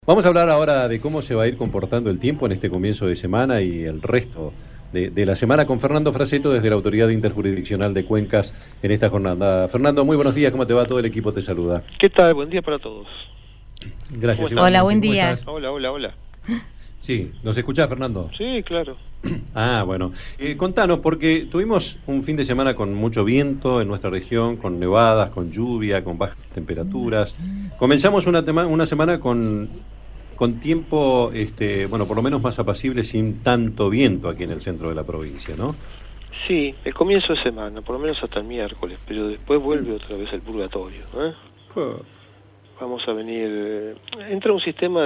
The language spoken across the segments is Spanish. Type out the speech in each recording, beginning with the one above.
Vamos a hablar ahora de cómo se va a ir comportando el tiempo en este comienzo de semana y el resto de la semana con Fernando Fraseto desde la Autoridad Interjurisdiccional de Cuencas en esta jornada. Fernando, muy buenos días, ¿cómo te va? Todo el equipo te saluda. ¿Qué tal? Buen día para todos. Gracias. Hola, buen día. Hola. Sí, ¿nos escuchás, Fernando? Sí, claro. Bueno. Contanos, porque tuvimos un fin de semana con mucho viento en nuestra región, con nevadas, con lluvia, con bajas temperaturas. Comenzamos una semana con tiempo, bueno, por lo menos más apacible, sin tanto viento aquí en el centro de la provincia, ¿no? Sí, el comienzo de semana, por lo menos hasta el miércoles, pero después vuelve otra vez el purgatorio, ¿eh? Vamos a venir... entra un sistema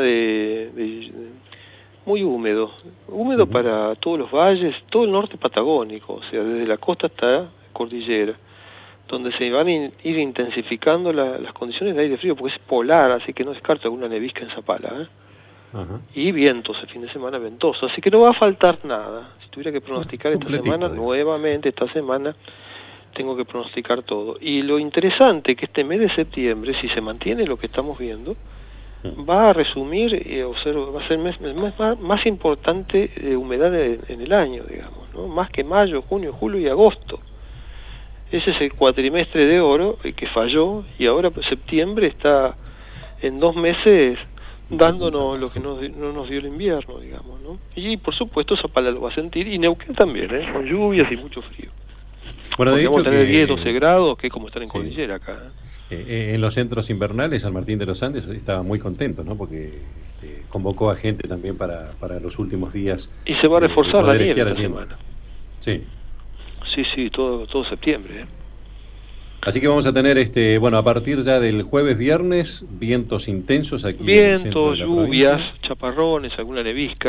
muy húmedo para todos los valles, todo el norte patagónico, o sea, desde la costa hasta la cordillera, donde se van a ir intensificando las condiciones de aire frío, porque es polar, así que no descarta alguna nevisca en Zapala, ¿eh? Y vientos, el fin de semana ventoso, así que no va a faltar nada. Si tuviera que pronosticar esta semana, nuevamente esta semana, tengo que pronosticar todo. Y lo interesante es que este mes de septiembre, si se mantiene lo que estamos viendo, va a resumir, va a ser el mes más importante de humedad en el año, digamos, ¿no? Más que mayo, junio, julio y agosto. Ese es el cuatrimestre de oro que falló, y ahora septiembre está en 2 meses dándonos lo que no nos dio el invierno, digamos, ¿no? Y por supuesto Zapala lo va a sentir, y Neuquén también, con lluvias y mucho frío. Bueno, de hecho, vamos a tener 10, 12 grados, que es como estar en cordillera acá, en los centros invernales, San Martín de los Andes estaba muy contento, ¿no? Porque convocó a gente también para los últimos días. Y se va a reforzar la nieve esta semana. Sí. Sí, todo septiembre, ¿eh? Así que vamos a tener, bueno, a partir ya del jueves, viernes, vientos intensos aquí. Vientos, lluvias, chaparrones, alguna nevisca.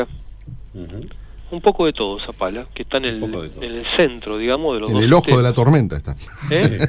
Un poco de todo, Zapala, que está en el centro, digamos, de los dos. En el ojo de la tormenta está. ¿Eh?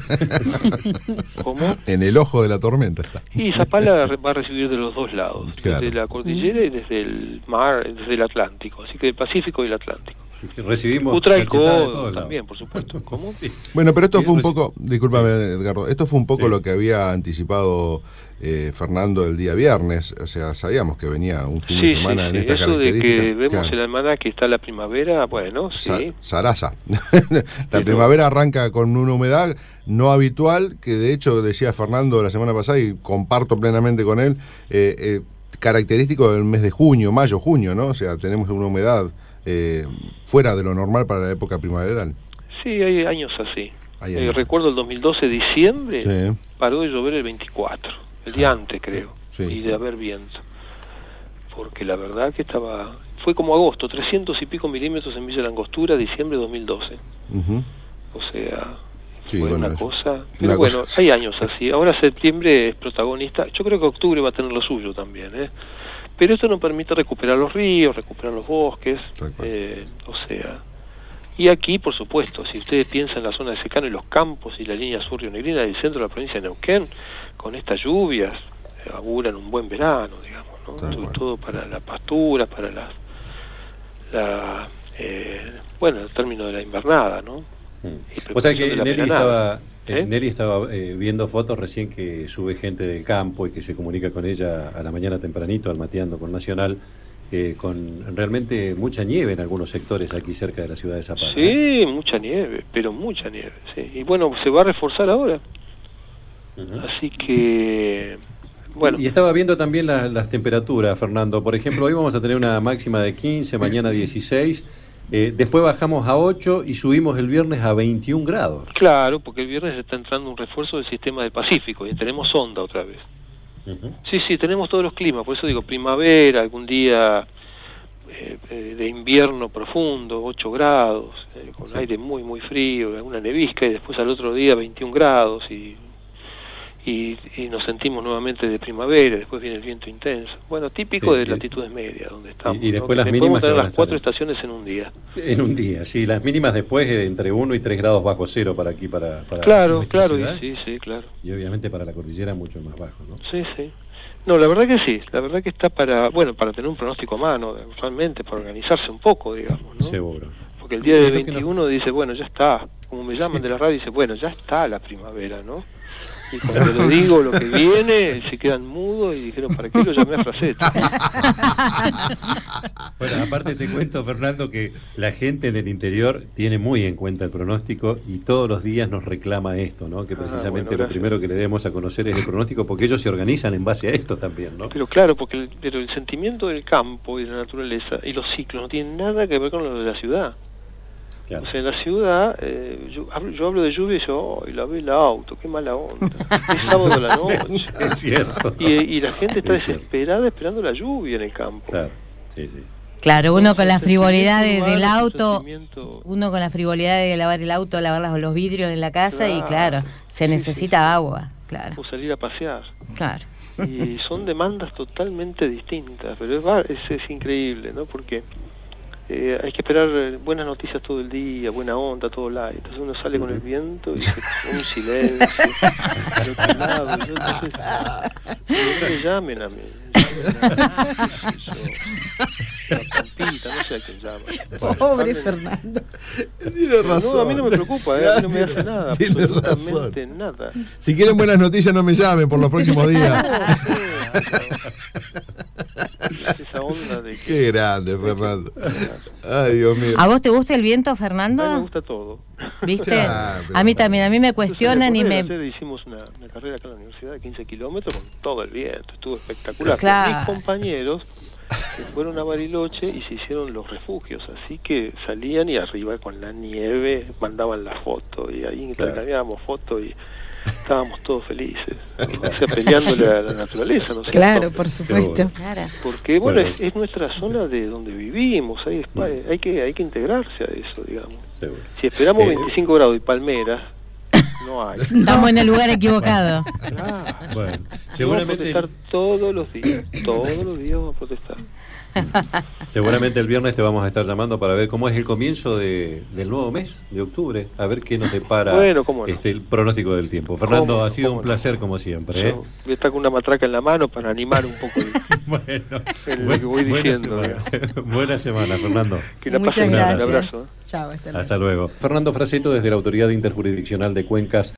¿Cómo? En el ojo de la tormenta está. Y Zapala va a recibir de los dos lados, claro, desde la cordillera y desde el mar, desde el Atlántico, así que el Pacífico y el Atlántico. Recibimos Utraico también, por supuesto. ¿Cómo? Sí. Bueno, pero esto fue un poco, discúlpame, Edgardo, esto fue un poco lo que había anticipado Fernando el día viernes. O sea, sabíamos que venía un fin de semana en esta característica. Eso de que vemos en el almanaque que está la primavera, bueno, sí. Sarasa. La primavera arranca con una humedad no habitual, que de hecho decía Fernando la semana pasada, y comparto plenamente con él, característico del mes de mayo-junio, ¿no? O sea, tenemos una humedad fuera de lo normal para la época primaveral. Sí, hay años así. Recuerdo el 2012, diciembre, paró de llover el 24, el día antes creo, y de haber viento. Porque la verdad que fue como agosto, 300 y pico milímetros en Villa Langostura, diciembre de 2012. O sea, fue una cosa... Pero bueno, hay años así. Ahora septiembre es protagonista. Yo creo que octubre va a tener lo suyo también, ¿eh? Pero esto nos permite recuperar los ríos, recuperar los bosques, o sea... Y aquí, por supuesto, si ustedes piensan en la zona de secano y los campos y la línea sur-rionegrina del centro de la provincia de Neuquén, con estas lluvias, auguran un buen verano, digamos, ¿no? Sobre todo para la pastura, para bueno, el término de la invernada, ¿no? O sea que Nelly estaba viendo fotos recién que sube gente del campo y que se comunica con ella a la mañana tempranito, almateando con Nacional, con realmente mucha nieve en algunos sectores aquí cerca de la ciudad de Zapala. Sí, mucha nieve, pero mucha nieve, sí. Y bueno, se va a reforzar ahora. Así que... Bueno. Y estaba viendo también las temperaturas, Fernando. Por ejemplo, hoy vamos a tener una máxima de 15, mañana 16... después bajamos a 8 y subimos el viernes a 21 grados. Claro, porque el viernes está entrando un refuerzo del sistema del Pacífico y tenemos onda otra vez. Sí, tenemos todos los climas, por eso digo primavera, algún día de invierno profundo, 8 grados, con aire muy, muy frío, alguna nevisca, y después al otro día 21 grados y nos sentimos nuevamente de primavera, después viene el viento intenso. Bueno, típico de latitudes medias, donde estamos. Y después ¿no? las mínimas... Podemos tener las 4 estaciones en un día. En un día, sí. Las mínimas después entre 1 y 3 grados bajo cero para aquí, para claro, ciudad. Sí, claro. Y obviamente para la cordillera mucho más bajo, ¿no? Sí. No, la verdad que sí. La verdad que está para tener un pronóstico a mano, realmente, para organizarse un poco, digamos, ¿no? Seguro. Porque el día del 21 dice, bueno, ya está. como me llaman de la radio, dicen, bueno, ya está la primavera, ¿no? Y cuando le digo lo que viene, se quedan mudos y dijeron, ¿para qué lo llamé a Frassetto? Bueno, aparte te cuento, Fernando, que la gente en el interior tiene muy en cuenta el pronóstico y todos los días nos reclama esto, ¿no? Que precisamente bueno, lo primero que le debemos a conocer es el pronóstico, porque ellos se organizan en base a esto también, ¿no? Pero claro, porque el sentimiento del campo y de la naturaleza y los ciclos no tienen nada que ver con lo de la ciudad. Claro. O sea, en la ciudad, yo hablo de lluvia y yo, ¡ay, lavé el auto! ¡Qué mala onda! Es sábado a la noche. Es cierto. Y la gente está Es cierto. desesperada esperando la lluvia en el campo. Claro, sí, sí. Claro, uno con la Entonces, frivolidad el sentimiento del urbano, auto, el sentimiento- uno con la frivolidad de lavar el auto, lavar los vidrios en la casa y claro, se Sí, necesita sí, sí. agua, claro, O salir a pasear. claro. Y son demandas totalmente distintas, pero es increíble, ¿no? Porque hay que esperar buenas noticias todo el día, buena onda, todo light. Entonces uno sale con el viento y un silencio. Al otro lado, entonces, no me llamen a mí. La Pampita, no sé a quién llama. Pobre Hablen- Fernando. Tiene razón. No, a mí no me preocupa, a mí no me hace nada, Tiene absolutamente razón. nada. Si quieren buenas noticias, no me llamen por los próximos días. Esa onda de que... Qué grande, Fernando. Ay, Dios mío. ¿A vos te gusta el viento, A mí me Fernando? gusta todo. ¿Viste? Claro, pero A mí también, a mí me Entonces, cuestionan y me... ayer hicimos una carrera acá en la universidad de 15 kilómetros con todo el viento, estuvo espectacular. Claro. Mis compañeros se fueron a Bariloche y se hicieron los refugios, así que salían y arriba con la nieve mandaban la foto y ahí intercambiábamos fotos y estábamos todos felices, o sea, peleándole a la naturaleza, ¿no es cierto? Claro, por supuesto. Claro. Porque bueno, Bueno. es nuestra zona de donde vivimos, hay que integrarse a eso, digamos. Seguro. Si esperamos Eh, 25 grados y palmeras, no hay. Estamos en el lugar equivocado. Claro. Bueno, Vamos a seguramente, protestar todos los días vamos a protestar. seguramente el viernes te vamos a estar llamando para ver cómo es el comienzo del nuevo mes de octubre, a ver qué nos depara Bueno, cómo no. el pronóstico del tiempo. Fernando, Cómo no, ha sido cómo un no. placer como siempre. Yo voy a estar con una matraca en la mano para animar un poco Bueno, lo que voy diciendo. buena semana. Buena semana, Fernando. Que la Muchas pasen bien. Un gracias. abrazo. Chao, hasta luego. Hasta luego. Fernando Frassetto, desde la Autoridad Interjurisdiccional de Cuencas.